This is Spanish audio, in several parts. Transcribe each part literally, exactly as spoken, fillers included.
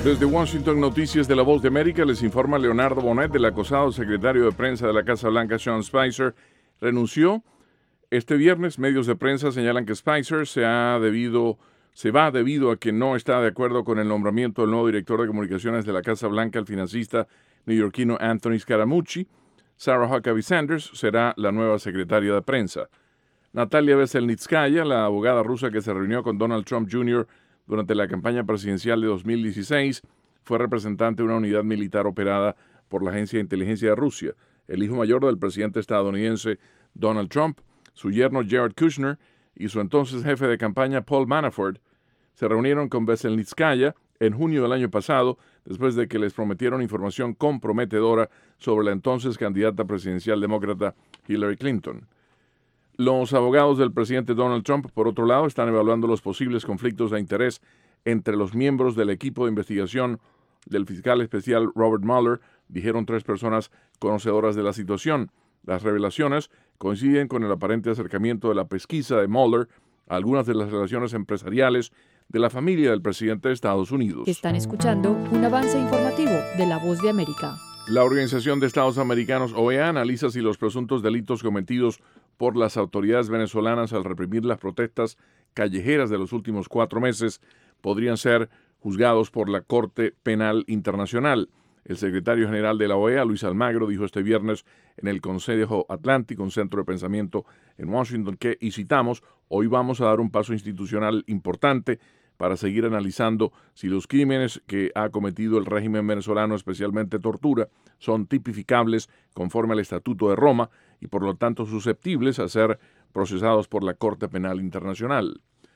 Desde Washington, Noticias de la Voz de América, les informa Leonardo Bonet. Del acosado secretario de prensa de la Casa Blanca, Sean Spicer, renunció. Este viernes, medios de prensa señalan que Spicer se, ha debido, se va debido a que no está de acuerdo con el nombramiento del nuevo director de comunicaciones de la Casa Blanca, el financista neoyorquino Anthony Scaramucci. Sarah Huckabee Sanders será la nueva secretaria de prensa. Natalia Veselnitskaya, la abogada rusa que se reunió con Donald Trump junior durante la campaña presidencial de dos mil dieciséis, fue representante de una unidad militar operada por la Agencia de Inteligencia de Rusia. El hijo mayor del presidente estadounidense Donald Trump, su yerno Jared Kushner y su entonces jefe de campaña Paul Manafort se reunieron con Veselnitskaya en junio del año pasado, después de que les prometieron información comprometedora sobre la entonces candidata presidencial demócrata Hillary Clinton. Los abogados del presidente Donald Trump, por otro lado, están evaluando los posibles conflictos de interés entre los miembros del equipo de investigación del fiscal especial Robert Mueller, dijeron tres personas conocedoras de la situación. Las revelaciones coinciden con el aparente acercamiento de la pesquisa de Mueller a algunas de las relaciones empresariales de la familia del presidente de Estados Unidos. Están escuchando un avance informativo de La Voz de América. La Organización de Estados Americanos, O E A, analiza si los presuntos delitos cometidos por las autoridades venezolanas al reprimir las protestas callejeras de los últimos cuatro meses podrían ser juzgados por la Corte Penal Internacional. El secretario general de la O E A, Luis Almagro, dijo este viernes en el Consejo Atlántico, un centro de pensamiento en Washington, que, y citamos, hoy vamos a dar un paso institucional importante para seguir analizando si los crímenes que ha cometido el régimen venezolano, especialmente tortura, son tipificables conforme al Estatuto de Roma y por lo tanto susceptibles a ser procesados por la Corte Penal Internacional.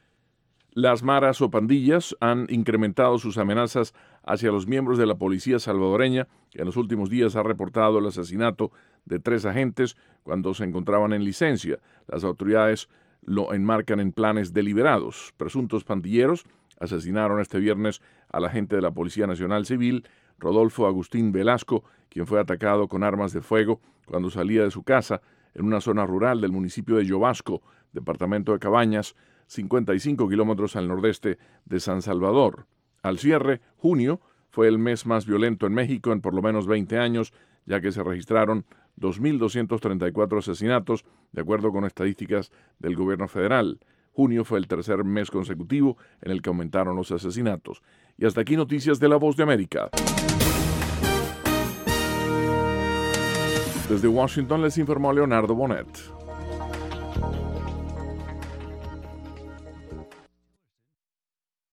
Las maras o pandillas han incrementado sus amenazas hacia los miembros de la policía salvadoreña, que en los últimos días ha reportado el asesinato de tres agentes cuando se encontraban en licencia. Las autoridades lo enmarcan en planes deliberados. Presuntos pandilleros asesinaron este viernes al agente de la Policía Nacional Civil, Rodolfo Agustín Velasco, quien fue atacado con armas de fuego cuando salía de su casa en una zona rural del municipio de Yobasco, departamento de Cabañas, cincuenta y cinco kilómetros al nordeste de San Salvador. Al cierre, junio fue el mes más violento en México en por lo menos veinte años, ya que se registraron dos mil doscientos treinta y cuatro asesinatos, de acuerdo con estadísticas del gobierno federal. Junio fue el tercer mes consecutivo en el que aumentaron los asesinatos. Y hasta aquí noticias de La Voz de América. Desde Washington les informó Leonardo Bonet.